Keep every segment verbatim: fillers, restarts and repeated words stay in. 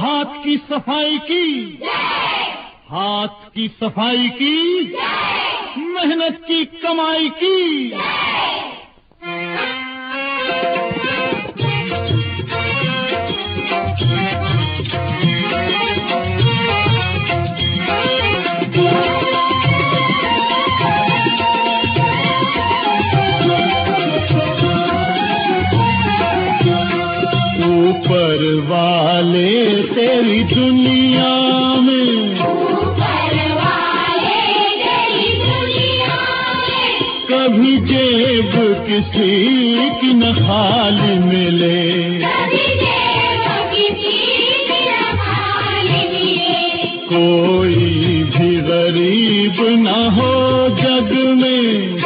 हाथ की सफाई की, हाथ की सफाई की, मेहनत की कमाई की। ऊपर वाले तेरी दुनिया में, ऊपर वाले तेरी दुनिया में, कभी जेब किसी की न खाली मिले, कभी जेब किसी की न खाली मिले। कोई भी गरीब न हो जग में,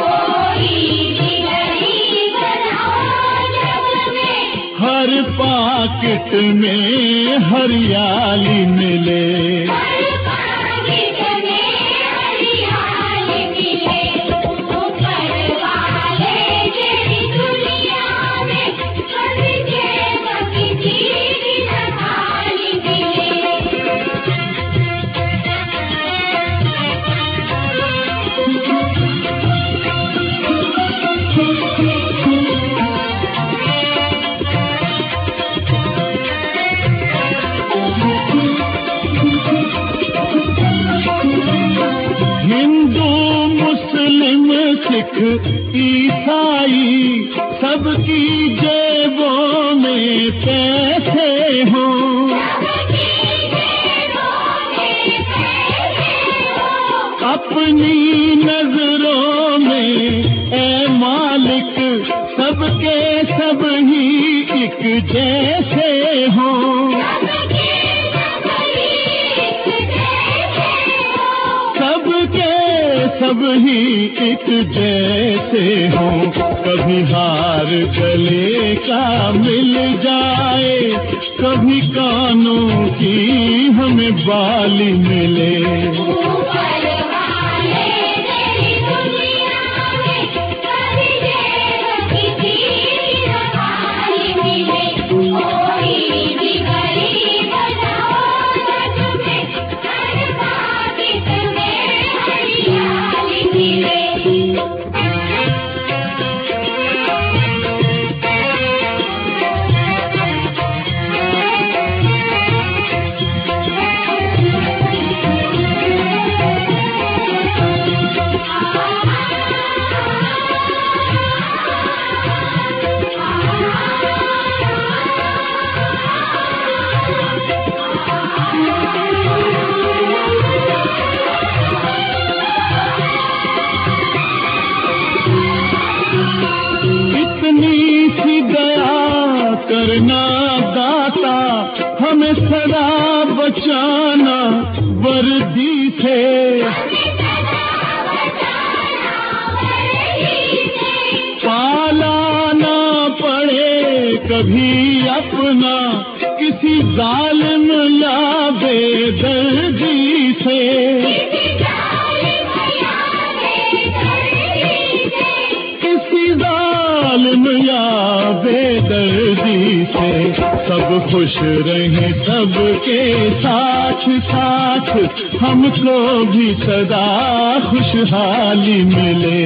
हर पाकिट में हरियाली मिले, हर पाकिट में हरियाली मिले। ऊपर वाले तेरी दुनिया में, कभी जेब किसी की न खाली मिले। सिख ईसाई सबकी जेबों में पैसे हों, अपनी नजरों में ऐ मालिक सबके सब ही एक जैसे हों, सबके सब ही एक जैसे हों। कभी हार गले का मिल जाए, कभी कानों की हमें बाली मिले। करना दाता हमें सदा बचाना वर्दी से, पाला ना पड़े कभी अपना किसी जालिम या बेदर्दी से, किसी जालिम या बेदर्दी से। सब खुश रहे सबके साथ साथ, हमको भी सदा खुशहाली मिले।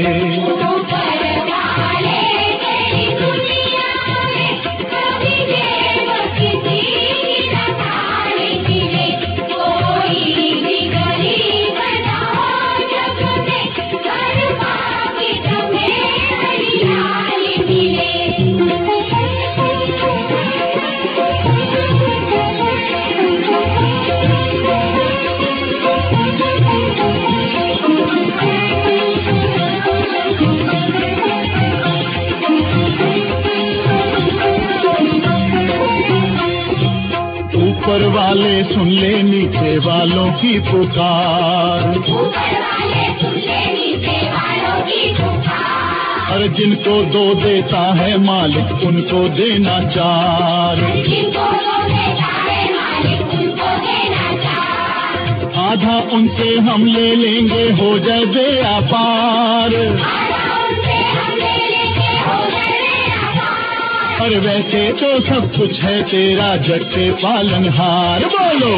ऊपर वाले सुन ले नीचे वालों की पुकार, ऊपर वाले सुन ले नीचे वालों की पुकार। और जिनको दो देता है मालिक उनको देना चार, जिनको दो देता है मालिक उनको देना चार। आधा उनसे हम ले लेंगे हो जाए व्यापार, और वैसे तो सब कुछ है तेरा जग के पालनहार। बोलो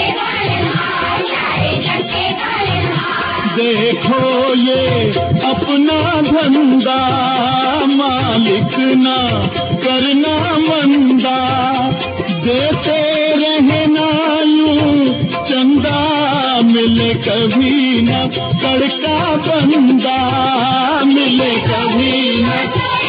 देखो ये अपना धंधा मालिक ना करना मंदा, देते रहना यूं चंदा, मिले कभी न कड़का बंदा, मिले कभी न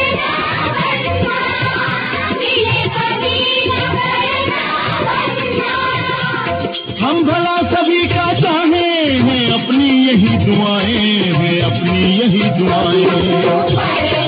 हम भला सभी का चाहे हैं, अपनी यही दुआएं हैं, अपनी यही दुआएं।